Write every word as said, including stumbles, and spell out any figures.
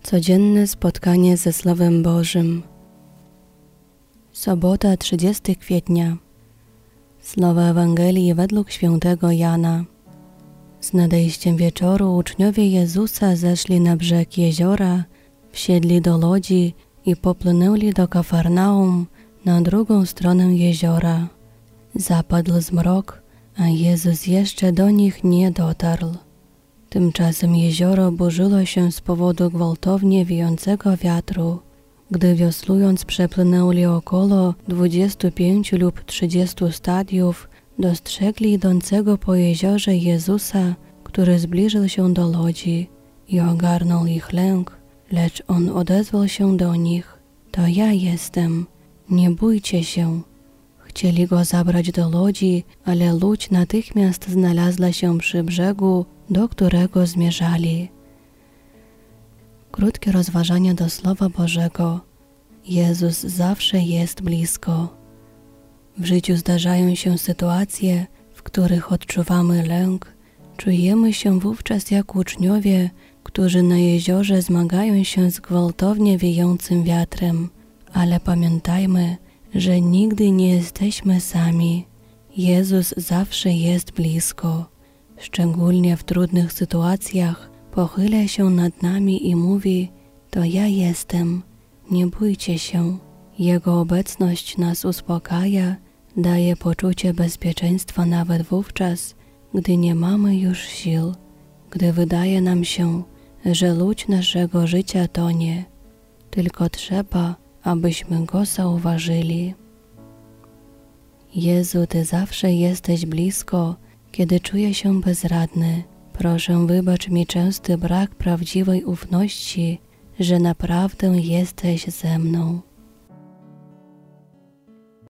Codzienne spotkanie ze Słowem Bożym. Sobota, trzydziestego kwietnia. Słowa Ewangelii według świętego Jana. Z nadejściem wieczoru uczniowie Jezusa zeszli na brzeg jeziora, wsiedli do łodzi i popłynęli do Kafarnaum na drugą stronę jeziora. Zapadł zmrok, a Jezus jeszcze do nich nie dotarł. Tymczasem jezioro burzyło się z powodu gwałtownie wiejącego wiatru. Gdy wiosłując przepłynęli około dwudziestu pięciu lub trzydziestu stadiów, dostrzegli idącego po jeziorze Jezusa, który zbliżył się do łodzi i ogarnął ich lęk, lecz On odezwał się do nich: To ja jestem, nie bójcie się. Chcieli Go zabrać do łodzi, ale łódź natychmiast znalazła się przy brzegu, do którego zmierzali. Krótkie rozważania do Słowa Bożego. Jezus zawsze jest blisko. W życiu zdarzają się sytuacje, w których odczuwamy lęk. Czujemy się wówczas jak uczniowie, którzy na jeziorze zmagają się z gwałtownie wiejącym wiatrem. Ale pamiętajmy, że nigdy nie jesteśmy sami. Jezus zawsze jest blisko. Szczególnie w trudnych sytuacjach pochyla się nad nami i mówi: To ja jestem, nie bójcie się. Jego obecność nas uspokaja, daje poczucie bezpieczeństwa nawet wówczas, gdy nie mamy już sił, gdy wydaje nam się, że łódź naszego życia tonie. Tylko trzeba, abyśmy Go zauważyli. Jezu, Ty zawsze jesteś blisko, kiedy czuję się bezradny. Proszę, wybacz mi częsty brak prawdziwej ufności, że naprawdę jesteś ze mną.